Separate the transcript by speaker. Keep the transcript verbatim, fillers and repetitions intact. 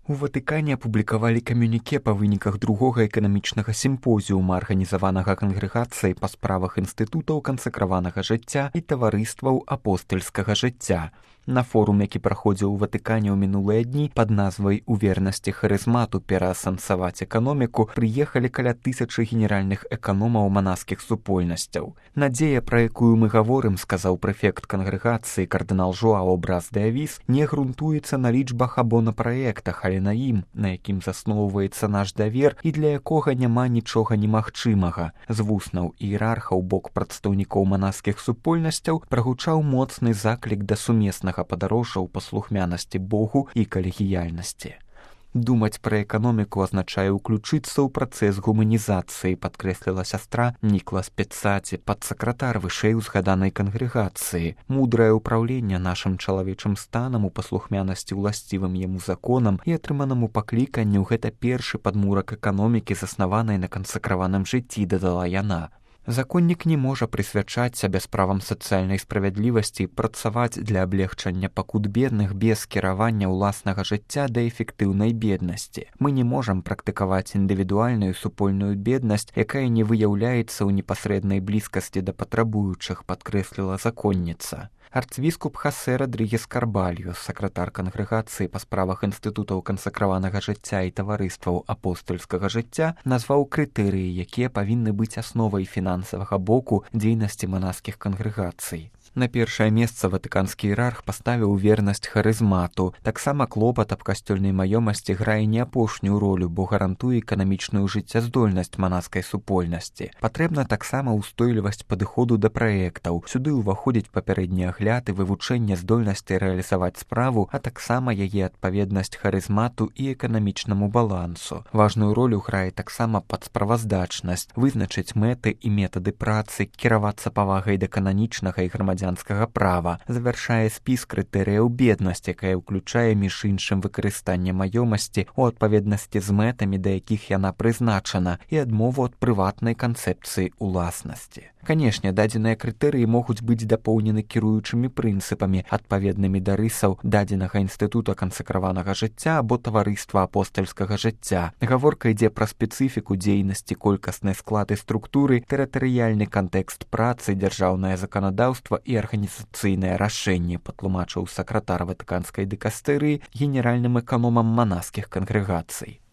Speaker 1: У Ватыкане апублікавалі камюніке па выніках другога эканамічнага сімпозіума, арганізаванага кангрэгацыяй па справах інстытутаў кансакраванага жыцця і таварыстваў апостальскага жыцця. На форум, які праходзіў у Ватыкане ў мінулыя дні пад назвай «У вернасці харызмату пераасэнсаваць эканоміку» прыехалі каля тысячы генеральных эканомаў манаскіх супольнасцяў. Надзея, пра якую мы гаворым, сказаў прэфект кангрэгацыі кардынал Жоао Брас де Авіс, не грунтуецца на лічбах або на праектах, але на ім, на якім засноўваецца наш давер і для якога няма нічога немагчымага. З вуснаў іерархаў бок прадстаўнікоў манаскіх супольнасцяў прагучаў моцны заклік да сумеснага падарожжа ў паслухмянасці Богу і калегіяльнасці. Думаць пра эканоміку азначае ўключыцца ў працэс гуманізацыі, падкрэсліла сястра Ніклас Пецаці, падсакратар вышэй узгаданай кангрэгацыі. Мудрае ўпраўленне нашым чалавечым станам у паслухмянасці ўласцівым яму законам і атрыманаму пакліканню — гэта першы падмурак эканомікі, заснаванай на кансакраваным жыцці, дадала яна. Законнік не можа прысвячаць сябе справам сацыяльнай справядлівасці і працаваць для аблегчання пакут бедных без кіравання ўласнага жыцця да эфектыўнай беднасці. Мы не можам практыкаваць індывідуальную супольную беднасць, якая не выяўляецца ў непасрэднай блізкасці да патрабуючых, падкрэсліла законніца. Арцвіскуп Хасе Радрыгес Карбальо, сакратар кангрэгацыі па справах інстытутаў кансакраванага жыцця і таварыстваў апостальскага жыцця, назваў крытэрыі, якія павінны быць асновай фінансавага боку дзейнасці манаскіх кангрэгацый. На першае месца ватыканскі іерарх паставіў вернасць харызмату. Таксама клопат аб касцёльнай маёмасці грае не апошнюю ролю, бо гарантуе эканамічную жыццяздольнасць манаскай супольнасці. Патрэбна таксама ўстойлівасць падыходу да праектаў. Сюды ўваходзіць папярэдні агляд і вывучэнне здольнасці рэалізаваць справу, а таксама яе адпаведнасць харызмату і эканамічнаму балансу. Важную ролю грае таксама падсправаздачнасць, вызначыць мэты і метады працы, кіравацца павагай да кананічнага і грамадзянскага права, завяршае спіс крытэрыяў беднасці, якая ўключае між іншым выкарыстанне маёмасці ў адпаведнасці з мэтамі, да якіх яна прызначана, і адмову ад прыватнай канцэпцыі ўласнасці. Канешне, дадзеныя крытэрыі могуць быць дапоўнены кіруючымі прынцыпамі, адпаведнымі да рысаў дадзенага інстытута кансакраванага жыцця або таварыства апостальскага жыцця. Гаворка ідзе пра спецыфіку дзейнасці, колькаснай склад і структуры, тэрытарыяльны кантэкст працы, дзяржаўнае заканадаўства і арганізацыйнае рашэнне, патлумачыў сакратар ватыканскай дыкастэрыі генеральным эканомам манаскіх кангрэгацый.